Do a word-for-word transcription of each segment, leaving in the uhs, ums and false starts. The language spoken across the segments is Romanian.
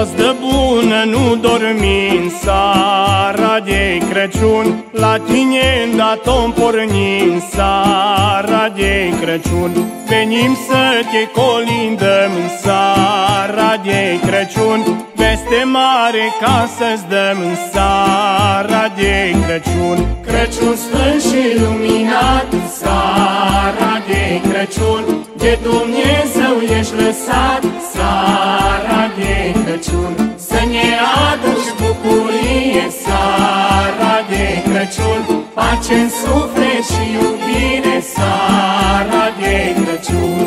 Toți de bună nu dormim seara de Crăciun, la tine datom pornim seara de Crăciun. Venim să te colindăm în seara de Crăciun, veste mare ca să-ți dăm în seara de Crăciun. Crăciun sfânt și luminat, seara de Crăciun, de Dumnezeu ești lăsat, seara de Crăciun. Să ne aduci bucurie, seara de Crăciun, pace în suflet și iubire, seara de Crăciun.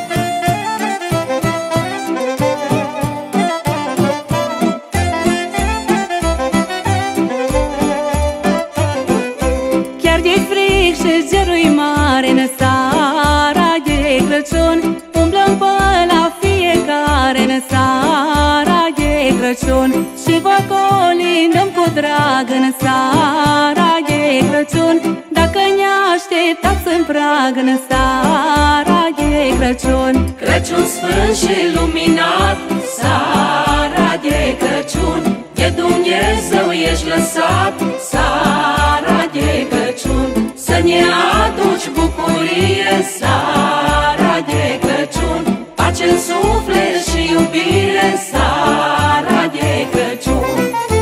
Chiar de fric și cerul-i mare în seara de Crăciun, umblăm pe la fiecare în seara de Crăciun și vă colindăm cu drag în seara de Crăciun. Dacă ne așteptați în prag în seara de Crăciun. Crăciun sfânt și luminat, seara de Crăciun, de Dumnezeu ești lăsat, seara de Crăciun. Să ne aduci bucurie, seara de Crăciun, pace în suflet și iubire, seara de Crăciun.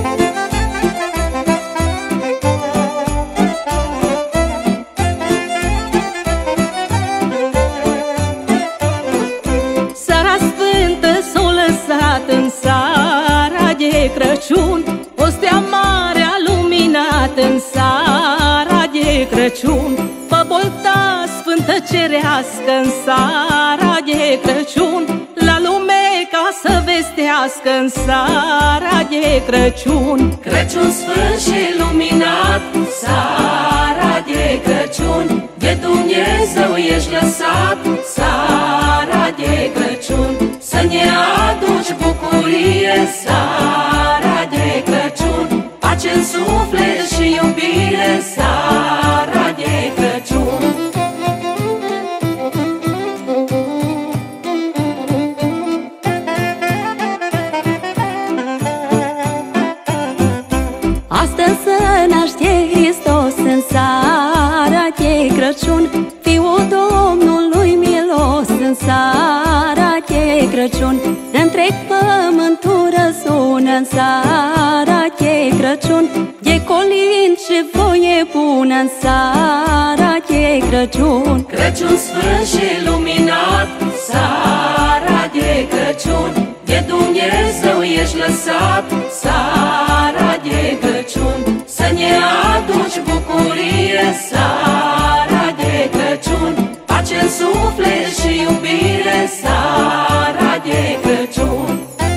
Seara sfântă s-o lăsat în seara de Crăciun, o stea mare a luminat în seara de Crăciun. Pe bolta sfântă cerească în seara de Crăciun, la lume ca să vestească în seara de Crăciun. Crăciun sfânt și luminat, seara de Crăciun, de Dumnezeu ești lăsat, seara de Crăciun. Să ne aduci bucurie, seara de Crăciun, pace în suflet și iubire, seara de Crăciun. Astăzi se naște Hristos în seara de Crăciun, Fiul Domnului milos în seara de Crăciun. Întreg pământul răsună în seara de Crăciun, de colind și voie bună în seara de Crăciun. Crăciun sfânt și luminat, seara de Crăciun, de Dumnezeu ești lăsat, seara de Crăciun. Să ne aduci bucurie, seara de Crăciun, pace în suflet și iubire, seara de Crăciun.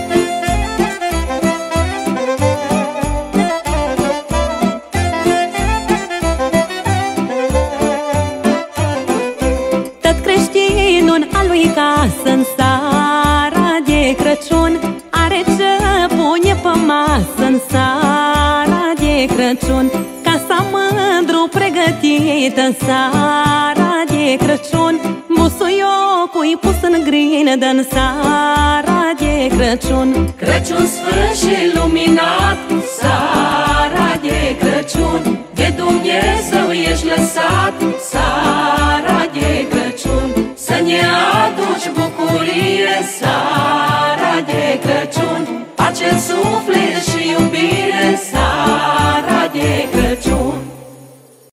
Tot creștinul a lui casă în seara de Crăciun are ce pune pe masă în seara de Crăciun. Casa mândru pregătită în seara de Crăciun, busuiocul-i pus în grină în seara de Crăciun. Crăciun sfânt și luminat, seara de Crăciun, de Dumnezeu ești lăsat, seara de Crăciun. Să ne aduci bucurie, seara de Crăciun, pace în suflet